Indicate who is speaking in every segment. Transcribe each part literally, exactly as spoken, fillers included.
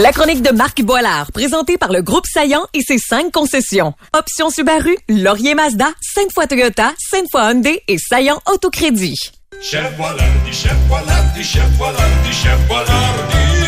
Speaker 1: La chronique de Marc Boilard, présentée par le Groupe Saillant et ses cinq concessions. Option Subaru, Laurier Mazda, Sainte-Foy Toyota, Sainte-Foy Hyundai et Saillant Autocrédit.
Speaker 2: Chef Boilardi, Chef Boilardi, Chef Boilardi, Chef Boilardi.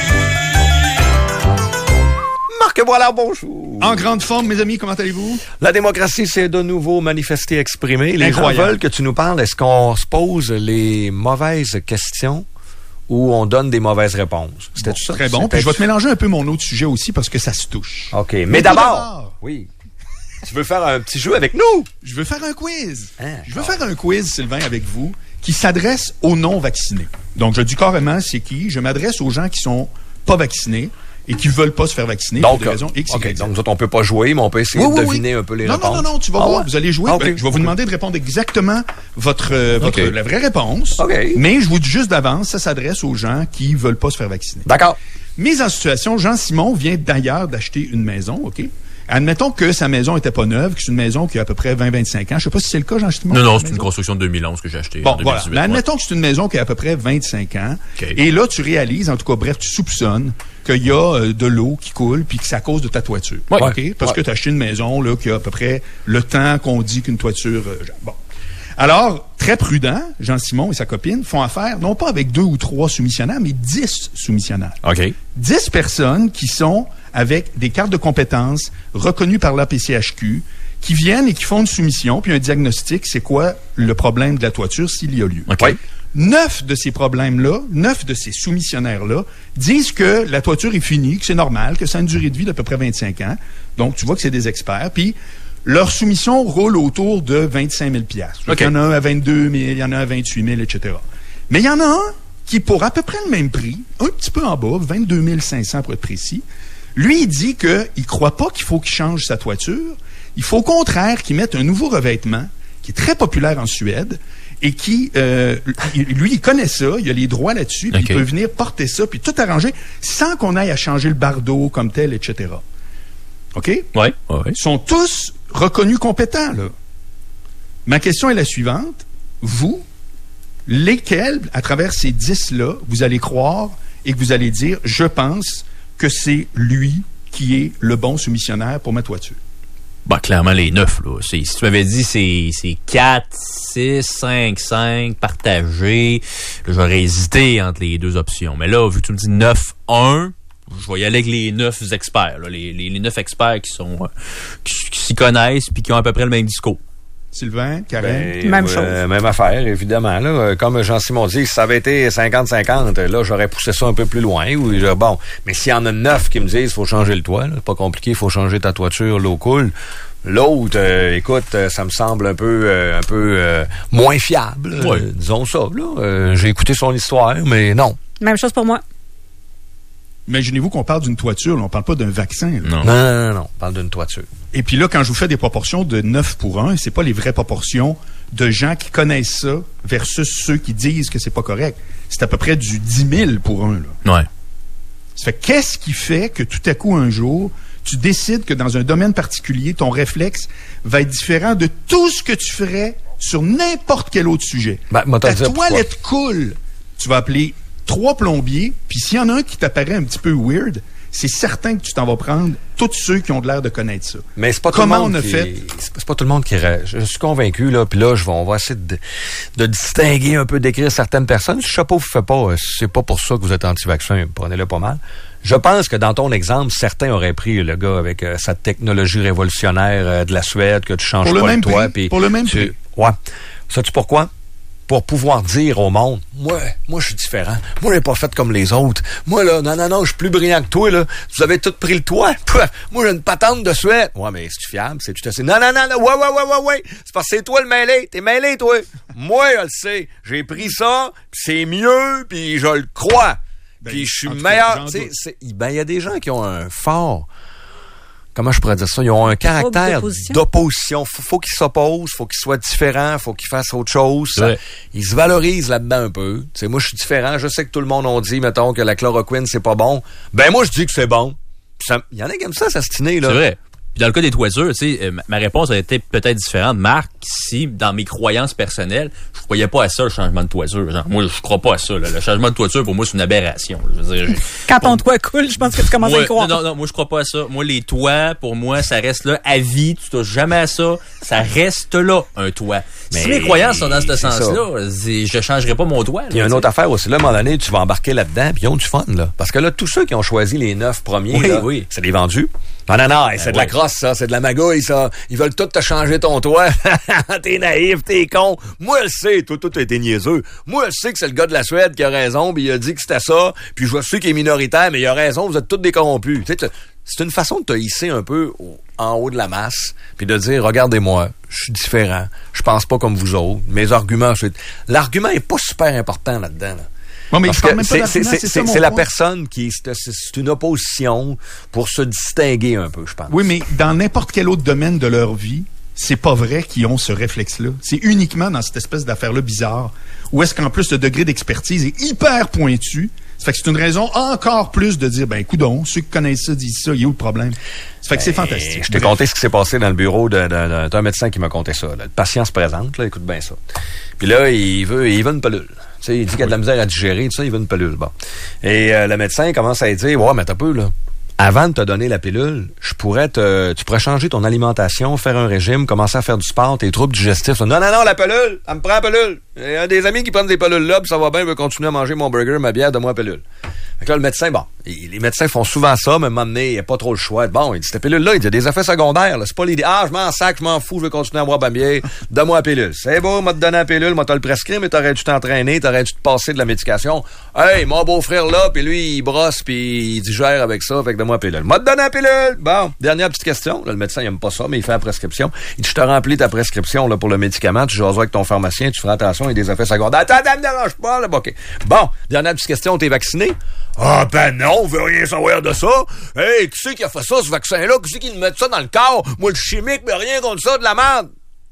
Speaker 3: Marc Boilard, bonjour.
Speaker 4: En grande forme, mes amis, comment allez-vous?
Speaker 3: La démocratie s'est de nouveau manifestée, exprimée. Les gens veulent que tu nous parles. Est-ce qu'on se pose les mauvaises questions ou on donne des mauvaises réponses? C'était
Speaker 4: Bon,
Speaker 3: tout ça?
Speaker 4: Très bon. Puis je vais te mélanger un peu mon autre sujet aussi parce que ça se touche.
Speaker 3: OK. Mais,
Speaker 4: Mais
Speaker 3: d'abord,
Speaker 4: d'abord,
Speaker 3: oui. Tu veux faire un petit jeu avec nous?
Speaker 4: Je veux faire un quiz.
Speaker 3: Hein,
Speaker 4: je veux faire un quiz, Sylvain, avec vous, qui s'adresse aux non-vaccinés. Donc, je dis carrément, c'est qui? Je m'adresse aux gens qui sont pas vaccinés et qui veulent pas se faire vacciner
Speaker 3: donc,
Speaker 4: pour des raisons X,
Speaker 3: okay,
Speaker 4: Y, Z.
Speaker 3: donc nous autres, on peut pas jouer, mais on peut essayer
Speaker 4: oui,
Speaker 3: de
Speaker 4: oui,
Speaker 3: deviner
Speaker 4: oui.
Speaker 3: un peu les
Speaker 4: non,
Speaker 3: réponses.
Speaker 4: Non, non, non, tu vas
Speaker 3: ah,
Speaker 4: voir,
Speaker 3: ouais?
Speaker 4: vous allez jouer.
Speaker 3: Ah, okay.
Speaker 4: Ben, je vais vous demander de répondre exactement votre, euh, votre
Speaker 3: Okay.
Speaker 4: la vraie réponse.
Speaker 3: Okay.
Speaker 4: Mais je vous dis juste d'avance, ça s'adresse aux gens qui veulent pas se faire vacciner.
Speaker 3: D'accord.
Speaker 4: Mise en situation, Jean-Simon vient d'ailleurs d'acheter une maison, OK? Admettons que sa maison était pas neuve, que c'est une maison qui a à peu près vingt à vingt-cinq ans. Je sais pas si c'est le cas, Jean-Simon.
Speaker 5: Non, non, c'est une construction de deux mille onze que j'ai achetée
Speaker 4: Bon,
Speaker 5: en deux mille dix-huit.
Speaker 4: voilà. Mais
Speaker 5: ouais.
Speaker 4: admettons que c'est une maison qui a à peu près vingt-cinq ans.
Speaker 5: Okay.
Speaker 4: Et là, tu réalises, en tout cas, bref, tu soupçonnes qu'il y a euh, de l'eau qui coule puis que c'est à cause de ta toiture.
Speaker 5: Ouais.
Speaker 4: OK? Parce
Speaker 3: Ouais.
Speaker 4: que tu as acheté une maison là, qui a à peu près le temps qu'on dit qu'une toiture... euh, bon. Alors, très prudent, Jean-Simon et sa copine font affaire, non pas avec deux ou trois soumissionnaires, mais dix soumissionnaires.
Speaker 5: OK.
Speaker 4: dix personnes qui sont avec des cartes de compétences reconnues par l'A P C H Q, qui viennent et qui font une soumission, puis un diagnostic, c'est quoi le problème de la toiture s'il y a lieu.
Speaker 5: OK.
Speaker 4: Ouais. Neuf de ces problèmes-là, neuf de ces soumissionnaires-là, disent que la toiture est finie, que c'est normal, que ça a une durée de vie d'à peu près vingt-cinq ans. Donc, tu vois que c'est des experts. Puis, leur soumission roule autour de vingt-cinq mille piastres.
Speaker 5: OK.
Speaker 4: Il y en a un à vingt-deux mille, il y en a un à vingt-huit mille, et cetera. Mais il y en a un qui, pour à peu près le même prix, un petit peu en bas, vingt-deux mille cinq cents pour être précis, lui, il dit qu'il ne croit pas qu'il faut qu'il change sa toiture. Il faut au contraire qu'il mette un nouveau revêtement qui est très populaire en Suède et qui, euh, lui, il connaît ça, il a les droits là-dessus, puis
Speaker 5: OK.
Speaker 4: il peut venir porter ça, puis tout arranger sans qu'on aille à changer le bardeau comme tel, et cetera. OK?
Speaker 5: Ouais, ouais, ouais.
Speaker 4: Ils sont tous reconnus compétents, là. Ma question est la suivante. Vous, lesquels, à travers ces dix-là, vous allez croire et que vous allez dire, je pense que c'est lui qui est le bon soumissionnaire pour ma toiture?
Speaker 5: Bah, clairement, les neuf, là. C'est, si tu m'avais dit c'est, c'est quatre, six, cinq, cinq, partagé, là, j'aurais hésité entre les deux options. Mais là, vu que tu me dis neuf, un, je vais y aller avec les neuf experts, là. Les, les, les neuf experts qui sont, euh, qui, qui s'y connaissent puis qui ont à peu près le même discours.
Speaker 4: Sylvain, Karen?
Speaker 3: Ben,
Speaker 1: Même
Speaker 3: euh,
Speaker 1: chose.
Speaker 3: Même affaire, évidemment. Là. Euh, Comme Jean-Simon dit, si ça avait été cinquante cinquante, là, j'aurais poussé ça un peu plus loin. Ou, je- bon, mais s'il y en a neuf qui me disent qu'il faut changer le toit, là, c'est pas compliqué, il faut changer ta toiture, l'eau coule. L'autre, euh, écoute, euh, ça me semble un peu euh, un peu euh, moins fiable. euh,
Speaker 5: Ouais.
Speaker 3: disons ça. Là. Euh, j'ai écouté son histoire, mais non.
Speaker 1: Même chose pour moi.
Speaker 4: Imaginez-vous qu'on parle d'une toiture, là, on parle pas d'un vaccin. Là.
Speaker 5: Non.
Speaker 3: Non, non, non, non. On parle d'une toiture.
Speaker 4: Et puis là, quand je vous fais des proportions de neuf pour un, c'est pas les vraies proportions de gens qui connaissent ça versus ceux qui disent que c'est pas correct. C'est à peu près du dix mille pour un, là.
Speaker 5: Ouais.
Speaker 4: Ça fait qu'est-ce qui fait que tout à coup, un jour, tu décides que dans un domaine particulier, ton réflexe va être différent de tout ce que tu ferais sur n'importe quel autre sujet.
Speaker 3: Ben, moi, t'as
Speaker 4: Ta
Speaker 3: dit pourquoi.
Speaker 4: toilette coule. Tu vas appeler trois plombiers, puis s'il y en a un qui t'apparaît un petit peu weird, c'est certain que tu t'en vas prendre tous ceux qui ont de l'air de connaître ça.
Speaker 3: Mais c'est pas
Speaker 4: Comment
Speaker 3: tout le monde
Speaker 4: on a
Speaker 3: qui...
Speaker 4: fait?
Speaker 3: C'est c'est pas tout le monde qui... ré- Je suis convaincu, là, puis là, je vais, on va essayer de, de distinguer un peu, d'écrire certaines personnes. Si je sais pas, vous faites pas, euh, c'est pas pour ça que vous êtes anti-vaccin, prenez-le pas mal. Je pense que dans ton exemple, certains auraient pris le gars avec euh, sa technologie révolutionnaire euh, de la Suède, que tu changes
Speaker 4: Pour le
Speaker 3: pas
Speaker 4: même
Speaker 3: le toit.
Speaker 4: prix,
Speaker 3: puis
Speaker 4: pour le même
Speaker 3: tu-
Speaker 4: prix.
Speaker 3: Ouais. Sais-tu pourquoi? Pour pouvoir dire au monde, moi, moi, je suis différent. Moi, j'ai pas fait comme les autres. Moi, là, non, non, non, je suis plus brillant que toi, là. Vous avez tous pris le toit. Pouah, moi, j'ai une patente de Suède. Ouais, mais c'est-tu fiable? C'est-tu assez? Non, non, non, non, ouais, ouais, ouais, ouais, ouais. C'est parce que c'est toi le mêlé. T'es mêlé, toi. Moi, je le sais. J'ai pris ça, pis c'est mieux, puis je le crois.
Speaker 4: Ben,
Speaker 3: Puis je suis
Speaker 4: en tout cas,
Speaker 3: meilleur.
Speaker 4: j'en
Speaker 3: Tu sais,
Speaker 4: doute.
Speaker 3: c'est- ben, il y a des gens qui ont un fort... Comment je pourrais dire ça? Ils ont un caractère
Speaker 1: d'opposition.
Speaker 3: d'opposition. Faut, faut qu'ils s'opposent, faut qu'ils soient différents, faut qu'ils fassent autre chose. Ça-
Speaker 5: Ouais.
Speaker 3: Ils se valorisent là-dedans un peu. Tu sais, moi, je suis différent. Je sais que tout le monde a dit, mettons, que la chloroquine, c'est pas bon. Ben, moi, je dis que c'est bon. Puis ça- Il y en a qui aiment ça, s'astiner, là.
Speaker 5: C'est vrai. Puis dans le cas des toitures, tu sais, ma réponse a été peut-être différente. Marc, si, dans mes croyances personnelles, je croyais pas à ça, le changement de toiture. Genre, moi, je crois pas à ça. Là. Le changement de toiture, pour moi, c'est une aberration. Je veux dire,
Speaker 6: quand ton toit coule, je pense que tu commences
Speaker 5: moi,
Speaker 6: à y croire.
Speaker 5: Non, non, moi, je crois pas à ça. Moi, les toits, pour moi, ça reste là à vie. Tu touches jamais à ça. Ça reste là, un toit. Mais si mes croyances sont dans ce sens-là, je changerai pas mon toit.
Speaker 3: Il y a une autre affaire aussi. Là, à un moment donné, tu vas embarquer là-dedans, puis ils ont du fun, là. Parce que là, tous ceux qui ont choisi les neuf premiers,
Speaker 5: oui,
Speaker 3: là,
Speaker 5: oui.
Speaker 3: c'est des vendus. Non, non, non, c'est
Speaker 5: ben
Speaker 3: de la
Speaker 5: ouais.
Speaker 3: crosse, ça. C'est de la magouille, ça. Ils veulent tout te changer ton toit. T'es naïf, t'es con. Moi, je sais. Toi, toi, t'as été niaiseux. Moi, je sais que c'est le gars de la Suède qui a raison, puis il a dit que c'était ça. Puis je sais qu'il est minoritaire, mais il a raison. Vous êtes tous des corrompus. Tu sais, c'est une façon de te hisser un peu au, en haut de la masse, puis de dire, regardez-moi, je suis différent. Je pense pas comme vous autres. Mes arguments, c'est... L'argument est pas super important là-dedans, là.
Speaker 4: Non, mais
Speaker 3: Parce
Speaker 4: je parle
Speaker 3: que
Speaker 4: même pas
Speaker 3: c'est,
Speaker 4: d'argument,
Speaker 3: c'est,
Speaker 4: c'est,
Speaker 3: c'est,
Speaker 4: ça, mon
Speaker 3: c'est la
Speaker 4: point.
Speaker 3: personne qui c'est, c'est une opposition pour se distinguer un peu, je pense.
Speaker 4: Oui, mais dans n'importe quel autre domaine de leur vie, c'est pas vrai qu'ils ont ce réflexe-là. C'est uniquement dans cette espèce d'affaire-là bizarre, où est-ce qu'en plus le degré d'expertise est hyper pointu. Ça fait que c'est une raison encore plus de dire, ben, coudonc, ceux qui connaissent ça disent ça, il y a où le problème? Ça fait que c'est
Speaker 3: Ben,
Speaker 4: fantastique.
Speaker 3: Je t'ai
Speaker 4: Bref.
Speaker 3: conté ce qui s'est passé dans le bureau de, de, de, d'un médecin qui m'a conté ça. Là. Le patient se présente, là, écoute bien ça. Puis là, il veut, il veut une pilule. Tu sais, il dit qu'il a de la misère à digérer, tout ça, il veut une pilule. Bon. Et euh, le médecin commence à lui dire, ouais, mais t'as peu, là. Avant de te donner la pilule, je pourrais te, tu pourrais changer ton alimentation, faire un régime, commencer à faire du sport, tes troubles digestifs. Non, non, non, la pilule, elle me prend la pilule. Il y a des amis qui prennent des pilules là, puis ça va bien, je veux continuer à manger mon burger, ma bière, donne-moi la pilule. Fait que là, le médecin, bon, il, les médecins font souvent ça, mais à un moment donné, il n'y a pas trop le choix. Bon, il dit, cette pilule-là, il y a des effets secondaires, là. C'est pas l'idée. Ah, je m'en sac, je m'en fous, je veux continuer à boire ma bière, donne-moi la pilule. C'est beau, m'a te donné la pilule, m'a te le prescrit, mais t'aurais dû t'entraîner, t'aurais dû te passer de la médication. Hey, mon beau-frère là, puis lui, il brosse, puis il digère avec ça, fait que donne-moi la pilule. M'a te donné la pilule. Bon, dernière petite question. Là, le médecin, il aime pas ça, mais il fait la prescription. Il dit, je te remplis ta prescription, là, pour le médicament, tu jaseras avec ton pharmacien, tu feras attention, il y a des effets secondaires. Attends, ça me dérange pas, là, OK. Bon, dernière petite question, t'es vacciné? Ah, ben non, on veut rien savoir de ça. Hey, qui c'est qui a fait ça, ce vaccin-là? Qui c'est qui le met ça dans le corps? Moi, le chimique, mais rien contre ça, de la merde.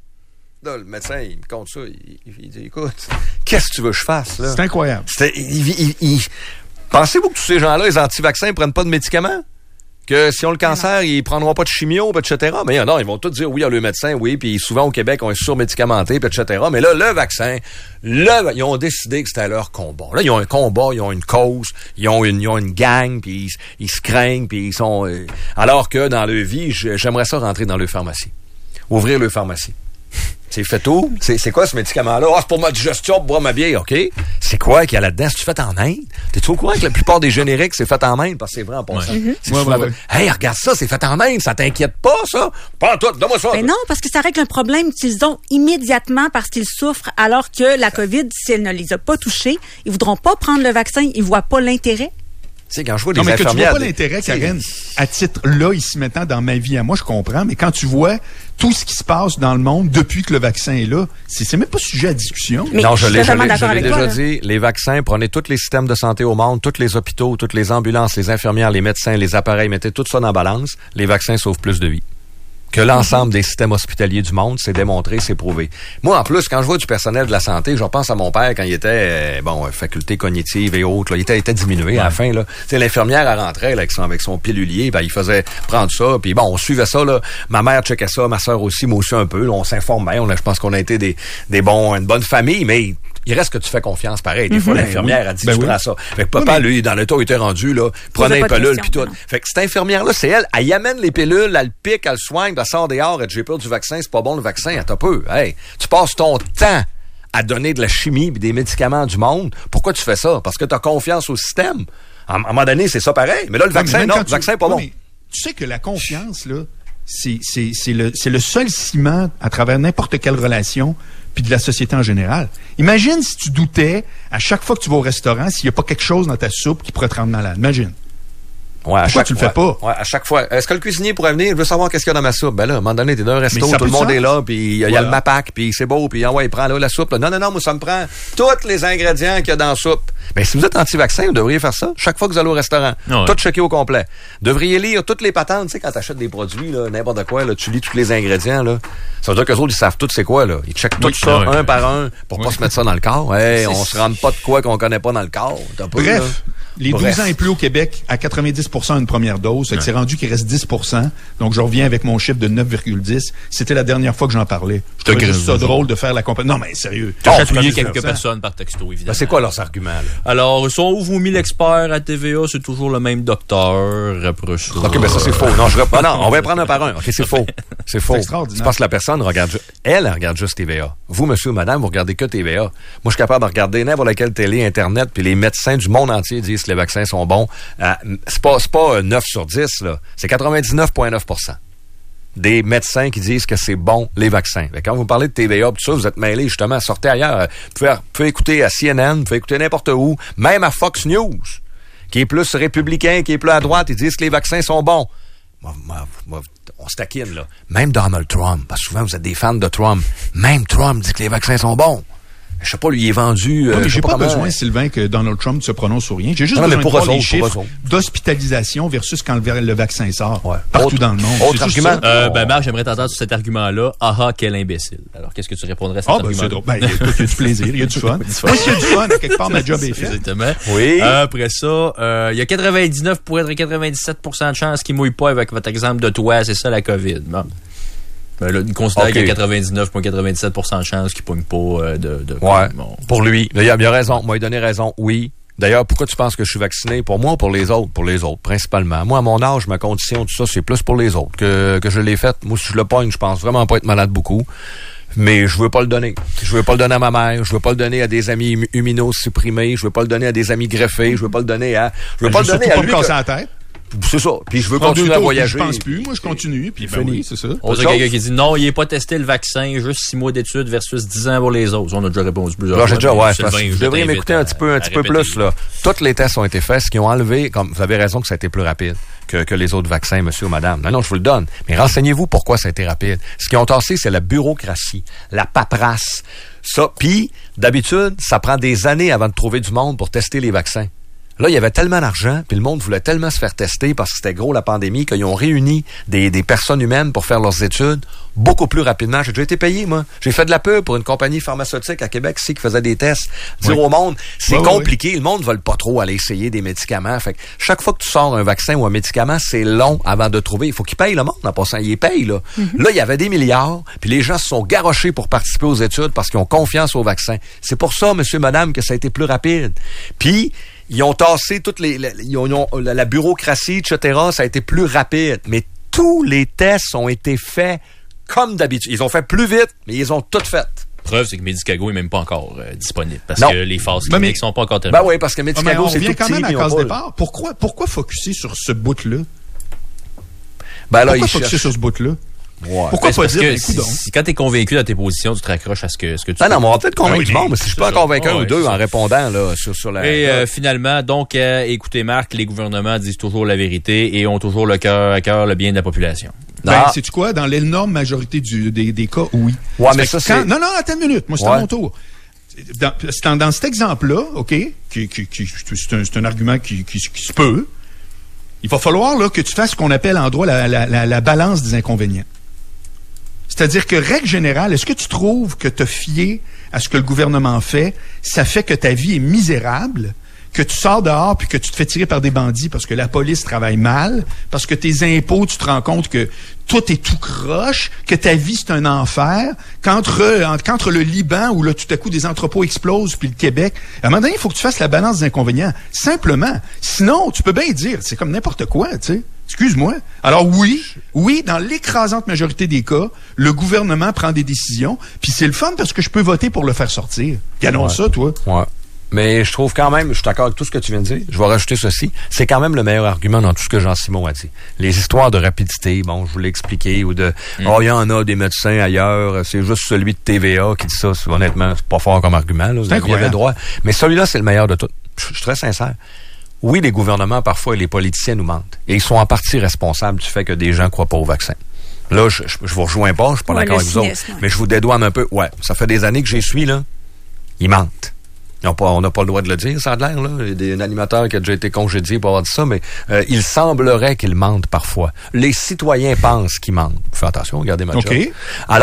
Speaker 3: Là, le médecin, il me compte ça. Il, il, il dit, écoute, qu'est-ce que tu veux que je fasse, là?
Speaker 4: C'est incroyable.
Speaker 3: C'était, il, il, il... Pensez-vous que tous ces gens-là, les anti-vaccins, ils prennent pas de médicaments? Que si on le cancer, ils prendront pas de chimio, et cetera. Mais non, ils vont tous dire oui à le médecin, oui, puis souvent au Québec, on est surmédicamenté, et cetera. Mais là, le vaccin, le, ils ont décidé que c'était leur combat. Là, ils ont un combat, ils ont une cause, ils ont une, ils ont une gang, puis ils, ils se craignent, puis ils sont... Euh, alors que dans leur vie, j'aimerais ça rentrer dans leur pharmacie. Ouvrir leur pharmacie. C'est fait tout. C'est, c'est quoi ce médicament-là? Ah, c'est pour ma digestion, pour boire ma bière, OK? C'est quoi qu'il y a là-dedans? C'est-tu fait en Inde? T'es-tu au courant que la plupart des génériques, c'est fait en Inde? Parce que c'est vrai en passant.
Speaker 5: Ouais.
Speaker 6: Mm-hmm.
Speaker 3: C'est
Speaker 4: Ouais,
Speaker 3: souvent-
Speaker 4: ouais, ouais.
Speaker 3: Hey, regarde ça, c'est fait en Inde, ça t'inquiète pas, ça? Pas en tout, donne-moi ça.
Speaker 6: Mais non, parce que ça règle un problème qu'ils ont immédiatement parce qu'ils souffrent, alors que la COVID, si elle ne les a pas touchés, ils voudront pas prendre le vaccin, ils voient pas l'intérêt.
Speaker 3: Tu sais, quand je vois des
Speaker 4: Non, mais que tu vois
Speaker 3: infirmières...
Speaker 4: pas
Speaker 3: des-
Speaker 4: l'intérêt,
Speaker 3: tu sais,
Speaker 4: Karen, à titre-là, ici maintenant, dans ma vie à moi, je comprends, mais quand tu vois tout ce qui se passe dans le monde depuis que le vaccin est là, c'est, c'est même pas sujet à discussion.
Speaker 6: Mais
Speaker 3: non, je
Speaker 6: je suis
Speaker 3: l'ai, je
Speaker 6: totalement
Speaker 3: l'ai, je
Speaker 6: d'accord
Speaker 3: l'ai
Speaker 6: avec
Speaker 3: déjà
Speaker 6: toi, là.
Speaker 3: dit. Les vaccins, prenez tous les systèmes de santé au monde, tous les hôpitaux, toutes les ambulances, les infirmières, les médecins, les appareils, mettez tout ça dans la balance. Les vaccins sauvent plus de vies que l'ensemble des systèmes hospitaliers du monde. C'est démontré, c'est prouvé. Moi, en plus, quand je vois du personnel de la santé, je pense à mon père quand il était, euh, bon, faculté cognitive et autres, là, il était, il était diminué à la fin, là. Tu sais, l'infirmière, elle rentrait, là, avec son, avec son pilulier, ben, il faisait prendre ça, puis bon, on suivait ça, là. Ma mère checkait ça, ma sœur aussi, moi aussi un peu, là, on s'informait, on a, je pense qu'on a été des, des bons, une bonne famille, mais il reste que tu fais confiance pareil. Des fois,
Speaker 4: Ben
Speaker 3: l'infirmière
Speaker 4: oui.
Speaker 3: a dit,
Speaker 4: Ben
Speaker 3: tu
Speaker 4: oui.
Speaker 3: prends ça. Fait que papa, lui, dans le temps, il était rendu, là, prenait
Speaker 6: pas
Speaker 3: un
Speaker 6: de
Speaker 3: pilule,
Speaker 6: questions,
Speaker 3: puis tout.
Speaker 6: non.
Speaker 3: Fait que cette infirmière-là, c'est elle. Elle y amène les pilules, elle le pique, elle le soigne, elle sort dehors, elle dit, j'ai peur du vaccin, c'est pas bon le vaccin, elle t'a peu. Hey, tu passes ton temps à donner de la chimie et des médicaments du monde. Pourquoi tu fais ça? Parce que tu as confiance au système. À un moment donné, c'est ça pareil. Mais là, le
Speaker 4: Ouais, mais
Speaker 3: vaccin,
Speaker 4: même
Speaker 3: non,
Speaker 4: quand
Speaker 3: le
Speaker 4: tu-
Speaker 3: vaccin est pas
Speaker 4: Ouais,
Speaker 3: bon.
Speaker 4: mais tu sais que la confiance, là, c'est, c'est, c'est, le, c'est le seul ciment à travers n'importe quelle relation puis de la société en général. Imagine si tu doutais à chaque fois que tu vas au restaurant s'il n'y a pas quelque chose dans ta soupe qui pourrait te rendre malade. Imagine.
Speaker 3: Ouais, à
Speaker 4: Pourquoi
Speaker 3: chaque
Speaker 4: tu le fais
Speaker 3: fois.
Speaker 4: pas?
Speaker 3: Ouais, à chaque fois. Est-ce que le cuisinier pourrait venir? Il veut savoir qu'est-ce qu'il y a dans ma soupe. Ben là, à un moment donné, t'es dans un resto,
Speaker 4: Mais ça
Speaker 3: tout le
Speaker 4: a plus
Speaker 3: monde
Speaker 4: de
Speaker 3: est
Speaker 4: sens.
Speaker 3: là, puis il y a, il y a
Speaker 4: Voilà.
Speaker 3: le MAPAC, puis c'est beau, puis ah ouais, il prend là la soupe. Là. Non, non, non, moi, ça me prend tous les ingrédients qu'il y a dans la soupe. Ben, si vous êtes anti-vaccin, vous devriez faire ça chaque fois que vous allez au restaurant.
Speaker 5: Ouais.
Speaker 3: Tout checker au complet. Devriez lire toutes les patentes. Tu sais, quand t'achètes des produits, là, n'importe quoi, là, tu lis tous les ingrédients, là. Ça veut dire qu'eux autres, ils savent tout c'est quoi, là. Ils checkent tout
Speaker 5: Oui,
Speaker 3: ça,
Speaker 5: ouais.
Speaker 3: un par un, pour pas se mettre ça dans le corps. Hey, on se rende pas de quoi qu'on connaît pas dans le corps. T'as pas, là.
Speaker 4: Bref, les douze
Speaker 3: Bref.
Speaker 4: ans et plus au Québec, à quatre-vingt-dix pour cent une première dose. Ouais. C'est rendu qu'il reste dix pour cent. Donc, je reviens avec mon chiffre de neuf virgule dix. C'était la dernière fois que j'en parlais. Je trouvais juste ça drôle de faire la compagnie. Non, mais sérieux.
Speaker 5: Tu as chatouillé quelques personnes par texto, évidemment.
Speaker 3: Ben, c'est quoi leurs arguments, là?
Speaker 5: Alors, sont où vous mis l'expert à T V A? C'est toujours le même docteur. Après ça.
Speaker 3: OK, ben ça, c'est faux. Non, je rep... non, on va prendre un par un. OK, c'est faux. C'est faux. C'est
Speaker 4: extraordinaire.
Speaker 3: parce que la personne regarde, ju... elle, elle regarde juste T V A. Vous, monsieur ou madame, vous regardez que T V A. Moi, je suis capable de regarder n'importe quelle télé, Internet, puis les médecins du monde entier disent que les vaccins sont bons. Euh, c'est pas, c'est pas neuf sur dix, là. C'est quatre-vingt-dix-neuf virgule neuf pour cent des médecins qui disent que c'est bon, les vaccins. Mais quand vous parlez de T V A, tout ça, vous êtes mêlés, justement, sortez ailleurs. Vous pouvez, vous pouvez écouter à C N N, vous pouvez écouter n'importe où, même à Fox News, qui est plus républicain, qui est plus à droite, ils disent que les vaccins sont bons. Moi, moi, moi, on se taquine, là. Même Donald Trump, parce que souvent, vous êtes des fans de Trump, même Trump dit que les vaccins sont bons. Je sais pas, lui, il est vendu...
Speaker 4: Euh, oui, mais j'ai pas, pas
Speaker 3: comment...
Speaker 4: besoin, Sylvain, que Donald Trump se prononce sur rien. J'ai juste
Speaker 3: non,
Speaker 4: besoin de voir les
Speaker 3: autres,
Speaker 4: chiffres d'hospitalisation versus quand le, le vaccin sort.
Speaker 3: Ouais.
Speaker 4: Partout
Speaker 3: autre,
Speaker 4: dans le monde.
Speaker 3: Autre argument?
Speaker 5: Euh, ben, Marc, j'aimerais t'entendre sur cet argument-là. Ah ah, quel imbécile. Alors, qu'est-ce que tu répondrais à cet
Speaker 4: ah,
Speaker 5: argument?
Speaker 4: Ben, c'est drôle. Ben, il y a du plaisir, il y a du fun. Moi, s'il y a du fun, à quelque part, ma job est faite.
Speaker 5: Exactement.
Speaker 3: Oui.
Speaker 5: Euh, après ça, euh, il y a quatre-vingt-dix-neuf virgule quatre-vingt-dix-sept pour cent de chances qu'il mouille pas avec votre exemple de toi. C'est ça, la COVID. Bon. Ben là, il considère okay. qu'il y a quatre-vingt-dix-neuf virgule quatre-vingt-dix-sept pour cent de chances qu'il ne pogne pas euh, de, de...
Speaker 3: Ouais,
Speaker 5: bon.
Speaker 3: Pour lui. Il a, il a raison. Moi, il a donné raison. Oui. D'ailleurs, pourquoi tu penses que je suis vacciné? Pour moi ou pour les autres? Pour les autres, principalement. Moi, à mon âge, ma condition, tout ça, c'est plus pour les autres que, que je l'ai fait. Moi, si je le pogne, je pense vraiment pas être malade beaucoup. Mais je veux pas le donner. Je veux pas le donner à ma mère. Je veux pas le donner à des amis immunosupprimés. Je veux pas le donner à des amis greffés. Je veux pas le donner à... Je veux
Speaker 4: ben,
Speaker 3: pas
Speaker 4: je
Speaker 3: le donner à
Speaker 4: pas
Speaker 3: lui.
Speaker 4: Me casser la tête.
Speaker 3: C'est ça. Puis je veux continuer à voyager.
Speaker 4: Je pense plus. Moi, je continue. Puis ben oui, c'est ça.
Speaker 5: On a quelqu'un qui dit non, il n'est pas testé le vaccin, juste six mois d'études versus dix ans pour les autres. On a déjà répondu plusieurs fois.
Speaker 3: Là, j'ai déjà, ouais. Vous devriez m'écouter un petit peu, un petit peu plus, là. Tous les tests ont été faits. Ce qui ont enlevé, comme vous avez raison que ça a été plus rapide que, que les autres vaccins, monsieur ou madame. Non, non, je vous le donne. Mais renseignez-vous pourquoi ça a été rapide. Ce qu'ils ont tassé, c'est la bureaucratie, la paperasse. Ça, puis, d'habitude, ça prend des années avant de trouver du monde pour tester les vaccins. Là, il y avait tellement d'argent, puis le monde voulait tellement se faire tester parce que c'était gros la pandémie, qu'ils ont réuni des, des personnes humaines pour faire leurs études beaucoup plus rapidement. J'ai déjà été payé, moi. J'ai fait de la pub pour une compagnie pharmaceutique à Québec ici qui faisait des tests. Dire oui. au monde, c'est oui, compliqué. Oui. Le monde ne veut pas trop aller essayer des médicaments. Fait que chaque fois que tu sors un vaccin ou un médicament, c'est long avant de trouver. Il faut qu'ils payent le monde en passant. Ils les payent, là. Mm-hmm. Là, il y avait des milliards, puis les gens se sont garochés pour participer aux études parce qu'ils ont confiance au vaccin. C'est pour ça, monsieur, madame, que ça a été plus rapide. Puis, ils ont tassé toutes les, les ils ont, ils ont, la, la bureaucratie, et cetera. Ça a été plus rapide. Mais tous les tests ont été faits comme d'habitude. Ils ont fait plus vite, mais ils ont tout fait.
Speaker 5: Preuve, c'est que Medicago n'est même pas encore euh, disponible. Parce
Speaker 3: non.
Speaker 5: que les phases cliniques ne sont pas encore terminées.
Speaker 3: Ben oui, parce que Medicago,
Speaker 4: ah,
Speaker 3: c'est tout
Speaker 4: petit. On revient quand même à cause
Speaker 3: pas...
Speaker 4: départ. Pourquoi, pourquoi focuser sur ce bout-là?
Speaker 3: Ben là,
Speaker 4: pourquoi
Speaker 3: ils
Speaker 4: focuser
Speaker 3: cherchent...
Speaker 4: sur ce bout-là?
Speaker 3: Ouais.
Speaker 4: Pourquoi
Speaker 5: ben,
Speaker 4: pas dire,
Speaker 5: que
Speaker 4: si,
Speaker 5: si, quand t'es convaincu dans tes positions, tu te raccroches à ce que, ce que tu
Speaker 3: Ah non, mais on va peut-être convaincre
Speaker 4: ah oui,
Speaker 3: du monde, mais si je suis pas en convaincre un ou deux en répondant là, sur, sur la...
Speaker 5: Et euh, finalement, donc, euh, écoutez Marc, les gouvernements disent toujours la vérité et ont toujours le cœur à cœur le bien de la population.
Speaker 4: Ben, sais-tu quoi? Dans l'énorme majorité du, des, des cas, oui.
Speaker 3: Ouais, mais ça,
Speaker 4: quand,
Speaker 3: c'est...
Speaker 4: Non, non, attends une minute. Moi, c'est ouais. à mon tour. Dans, dans, dans cet exemple-là, OK, qui, qui, qui, c'est, un, c'est un argument qui, qui, qui se peut, il va falloir là, que tu fasses ce qu'on appelle en droit la, la, la, la balance des inconvénients. C'est-à-dire que, règle générale, est-ce que tu trouves que te fier à ce que le gouvernement fait, ça fait que ta vie est misérable, que tu sors dehors puis que tu te fais tirer par des bandits parce que la police travaille mal, parce que tes impôts, tu te rends compte que tout est tout croche, que ta vie, c'est un enfer, qu'entre, entre, qu'entre le Liban, où là, tout à coup, des entrepôts explosent, puis le Québec, à un moment donné, il faut que tu fasses la balance des inconvénients. Simplement. Sinon, tu peux bien dire, c'est comme n'importe quoi, tu sais. Excuse-moi. Alors oui, oui, dans l'écrasante majorité des cas, le gouvernement prend des décisions, puis c'est le fun parce que je peux voter pour le faire sortir. Gagnons ouais. ça, toi.
Speaker 3: Ouais. Mais je trouve quand même, je suis d'accord avec tout ce que tu viens de dire, je vais rajouter ceci, c'est quand même le meilleur argument dans tout ce que Jean-Simon a dit. Les histoires de rapidité, bon, je vous l'ai expliqué, ou de mm. « Oh, il y en a des médecins ailleurs, c'est juste celui de T V A qui dit ça. » Honnêtement, c'est pas fort comme argument, là, vous avez droit. Mais celui-là, c'est le meilleur de tout. Je suis très sincère. Oui, les gouvernements, parfois, et les politiciens nous mentent. Et ils sont en partie responsables du fait que des gens croient pas au vaccin. Là, je, je, je vous rejoins pas, je suis pas ouais, d'accord avec vous autres, ouais. mais je vous dédouane un peu. Ouais, ça fait des années que j'y suis, là. Ils mentent. Ils ont pas, on n'a pas le droit de le dire, ça a l'air, là. Il y a un animateur qui a déjà été congédié pour avoir dit ça, mais euh, il semblerait qu'ils mentent parfois. Les citoyens pensent qu'ils mentent. Faites attention, regardez ma job.
Speaker 4: Okay.
Speaker 3: Alors,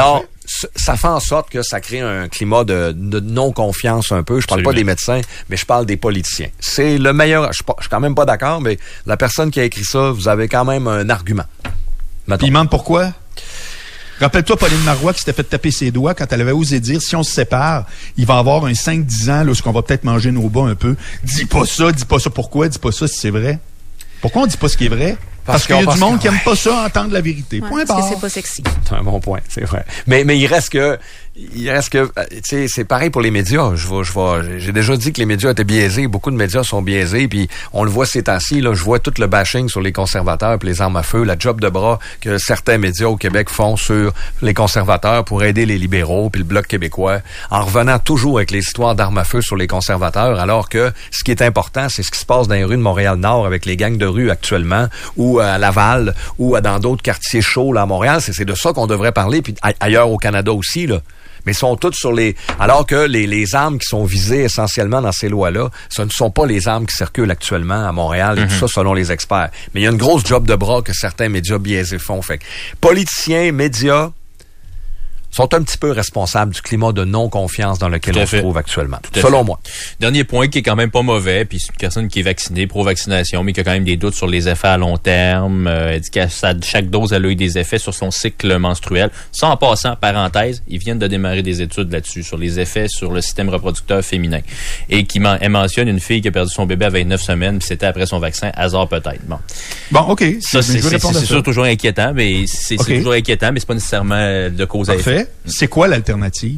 Speaker 3: ça fait en sorte que ça crée un climat de, de non-confiance un peu. Je parle Absolument. Pas des médecins, mais je parle des politiciens. C'est le meilleur. Je, je suis quand même pas d'accord, mais la personne qui a écrit ça, vous avez quand même un argument.
Speaker 4: Puis il demande pourquoi? Rappelle-toi Pauline Marois qui s'était fait taper ses doigts quand elle avait osé dire si on se sépare, il va y avoir un cinq dix ans là, où on va peut-être manger nos bas un peu. Dis pas ça, dis pas ça. Pourquoi? Dis pas ça si c'est vrai. Pourquoi on dit pas ce qui est vrai? Parce, parce qu'il y a du monde qui aime pas ça, entendre la vérité.
Speaker 6: Ouais,
Speaker 4: point
Speaker 6: parce
Speaker 4: barre.
Speaker 6: que c'est pas sexy.
Speaker 3: C'est un bon point, c'est vrai. Mais, mais il reste que, il reste que, tu sais, c'est pareil pour les médias. Je vois, je vois, j'ai déjà dit que les médias étaient biaisés. Beaucoup de médias sont biaisés. Puis on le voit ces temps-ci, là. Je vois tout le bashing sur les conservateurs puis les armes à feu, la job de bras que certains médias au Québec font sur les conservateurs pour aider les libéraux puis le Bloc québécois, en revenant toujours avec les histoires d'armes à feu sur les conservateurs, alors que ce qui est important, c'est ce qui se passe dans les rues de Montréal-Nord avec les gangs de rue actuellement, ou à Laval, ou dans d'autres quartiers chauds là à Montréal. C'est, c'est de ça qu'on devrait parler, puis ailleurs au Canada aussi, là. Mais ils sont tous sur les... Alors que les, les armes qui sont visées essentiellement dans ces lois-là, ce ne sont pas les armes qui circulent actuellement à Montréal, et mm-hmm. tout ça selon les experts. Mais il y a une grosse job de bras que certains médias biaisés font. Fait que politiciens, médias sont un petit peu responsables du climat de non-confiance dans lequel on se trouve actuellement, selon moi.
Speaker 5: Dernier point qui est quand même pas mauvais, puis c'est une personne qui est vaccinée, pro-vaccination, mais qui a quand même des doutes sur les effets à long terme. Euh, elle dit qu'à chaque dose, elle a eu des effets sur son cycle menstruel. Ça, en passant, parenthèse, ils viennent de démarrer des études là-dessus, sur les effets sur le système reproducteur féminin. Et qui men- elle mentionne une fille qui a perdu son bébé à vingt-neuf semaines, puis c'était après son vaccin, hasard peut-être. Bon,
Speaker 4: bon ok.
Speaker 5: Ça, c'est, c'est, c'est, c'est sûr toujours inquiétant, mais c'est, okay. c'est toujours inquiétant, mais c'est pas nécessairement de cause à effet.
Speaker 4: C'est quoi l'alternative?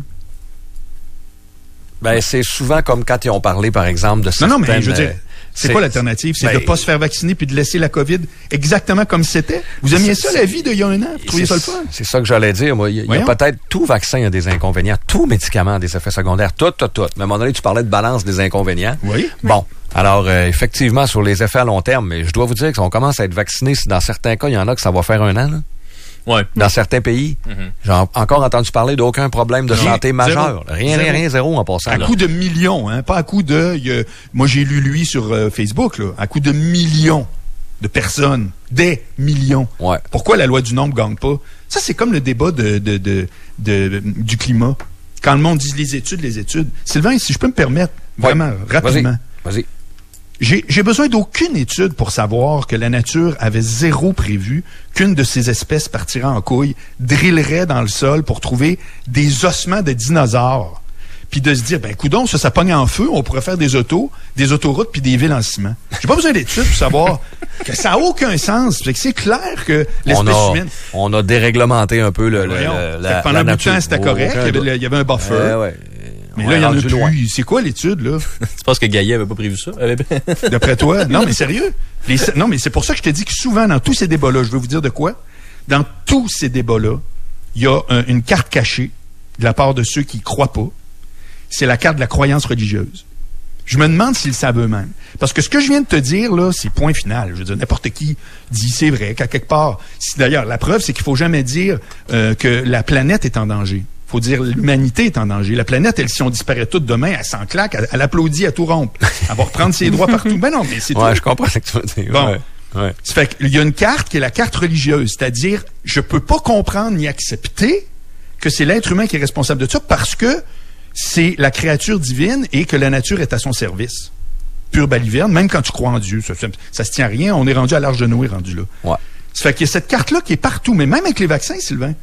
Speaker 3: Ben, c'est souvent comme quand ils ont parlé, par exemple, de certaines...
Speaker 4: Non, non, mais je veux dire, c'est, c'est quoi l'alternative? C'est ben, de ne pas se faire vacciner puis de laisser la COVID exactement comme c'était? Vous aimiez ça, la vie d'il y a un an? Vous trouviez ça le fun?
Speaker 3: C'est ça que j'allais dire, moi. Il y, y a peut-être... Tout vaccin a des inconvénients. Tout médicament a des effets secondaires. Tout, tout, tout. Mais à un moment donné, tu parlais de balance des inconvénients.
Speaker 4: Oui.
Speaker 3: Bon. Alors, euh, effectivement, sur les effets à long terme, mais je dois vous dire que si on commence à être vacciné, dans certains cas, il y en a que ça va faire un an, là.
Speaker 5: Ouais.
Speaker 3: Dans certains pays, mm-hmm. j'ai encore entendu parler d'aucun problème de santé rien, majeur. Zéro. Rien, zéro. rien, rien, zéro en passant.
Speaker 4: À
Speaker 3: là.
Speaker 4: coup de millions, hein, pas à coup de... Y a, moi, j'ai lu lui sur euh, Facebook, là, à coup de millions de personnes, des millions.
Speaker 3: Ouais.
Speaker 4: Pourquoi la loi du nombre gagne pas? Ça, c'est comme le débat de, de, de, de, de du climat. Quand le monde dit les études, les études. Sylvain, si je peux me permettre, vraiment, ouais. rapidement.
Speaker 3: Vas-y. Vas-y.
Speaker 4: J'ai, j'ai besoin d'aucune étude pour savoir que la nature avait zéro prévu qu'une de ces espèces partirait en couille, drillerait dans le sol pour trouver des ossements de dinosaures. Puis de se dire, ben coudonc, ça, ça pogne en feu, on pourrait faire des autos, des autoroutes puis des villes en ciment. J'ai pas besoin d'études pour savoir que ça a aucun sens. Fait que c'est clair que l'espèce
Speaker 3: on a,
Speaker 4: humaine...
Speaker 3: On a déréglementé un peu le, le, le la,
Speaker 4: pendant
Speaker 3: la
Speaker 4: bout de temps, c'était correct. Il y, avait, il y avait un buffer. Euh, ouais. Mais là, il y en a plus. Loin. C'est quoi l'étude, là?
Speaker 5: Tu penses que Gaillet avait pas prévu ça?
Speaker 4: D'après toi? Non, mais sérieux? Les, non, mais c'est pour ça que je te dis que souvent, dans tous ces débats-là, je veux vous dire de quoi? Dans tous ces débats-là, il y a un, une carte cachée de la part de ceux qui croient pas. C'est la carte de la croyance religieuse. Je me demande s'ils le savent eux-mêmes. Parce que ce que je viens de te dire, là, c'est point final. Je veux dire, n'importe qui dit c'est vrai, qu'à quelque part... Si, d'ailleurs, la preuve, c'est qu'il faut jamais dire euh, que la planète est en danger. Faut dire l'humanité est en danger. La planète, elle, si on disparaît toute demain, elle s'en claque, elle, elle applaudit à tout rompre. Elle va reprendre ses droits partout. Ben non, mais c'est
Speaker 3: ouais,
Speaker 4: tout.
Speaker 3: je comprends ce que tu veux dire.
Speaker 4: Bon.
Speaker 3: Ouais, ouais.
Speaker 4: Ça fait qu'il y a une carte qui est la carte religieuse. C'est-à-dire, je peux pas comprendre ni accepter que c'est l'être humain qui est responsable de ça parce que c'est la créature divine et que la nature est à son service. Pure baliverne, même quand tu crois en Dieu. Ça, ça, ça se tient à rien. On est rendu à l'Arche de Noé, rendu là.
Speaker 3: Ouais.
Speaker 4: Ça fait qu'il y a cette carte-là qui est partout. Mais même avec les vaccins, Sylvain,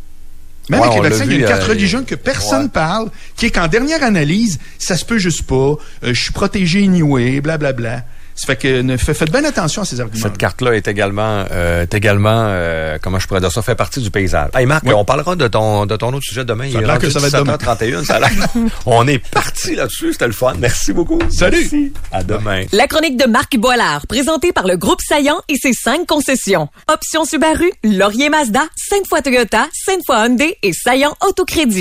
Speaker 4: Même ouais, avec les vaccins, il y a une carte euh, religieuse que personne ouais. parle, qui est qu'en dernière analyse, ça se peut juste pas, euh, je suis protégé anyway, blablabla. Ça fait que ne, fait, faites bien attention à ces arguments.
Speaker 3: Cette carte-là est également, euh, est également euh, comment je pourrais dire ça, fait partie du paysage. Hey Marc, ouais. on parlera de ton, de ton autre sujet demain.
Speaker 4: Ça il est que ça va être demain.
Speaker 3: dix-sept heures trente et une, ça a l'air. On est parti là-dessus, c'était le fun. Merci beaucoup.
Speaker 4: Salut.
Speaker 3: Merci. À demain.
Speaker 1: La chronique de Marc Boilard, présentée par le groupe Saillant et ses cinq concessions. Option Subaru, Laurier Mazda, Sainte-Foy Toyota, Sainte-Foy Hyundai et Saillant Autocrédit.